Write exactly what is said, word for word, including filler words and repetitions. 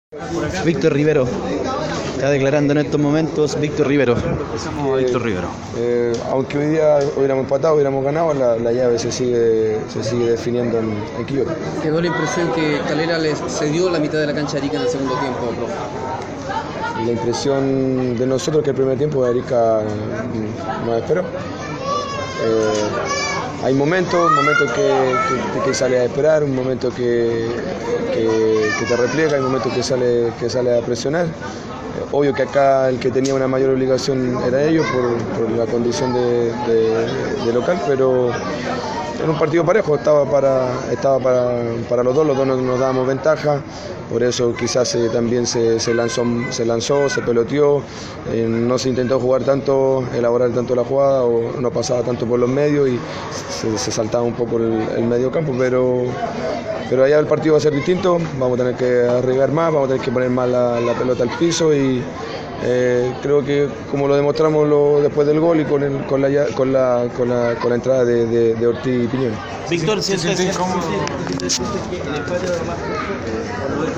Víctor Rivero está declarando en estos momentos. Víctor Rivero. Empezamos a Víctor Rivero. Eh, aunque hoy día hubiéramos empatado, hubiéramos ganado, la, la llave se sigue, se sigue definiendo en, en Quillota. ¿Quedó la impresión que Calera les cedió la mitad de la cancha a Arica en el segundo tiempo, profe? La impresión de nosotros que el primer tiempo de Arica nos esperó. Eh, hay momentos, momentos que, que, que sale a esperar, un momento que, que, que te repliega, hay momentos que sale, que sale a presionar. Eh, obvio que acá el que tenía una mayor obligación era ellos por, por la condición de, de, de local, pero en un partido parejo estaba para, estaba para, para los dos, los dos nos, nos dábamos ventaja, por eso quizás eh, también se, se, lanzó, se lanzó, se peloteó, eh, no se intentó jugar tanto, elaborar tanto la jugada o no pasaba tanto por los medios y se, se saltaba un poco el, el medio campo, pero, pero allá el partido va a ser distinto, vamos a tener que arriesgar más, vamos a tener que poner más la, la pelota al piso y Eh, creo que como lo demostramos lo, después del gol y con, el, con, la, con, la, con, la, con la entrada de, de, de Ortiz y Piñón. Víctor, ¿sientes?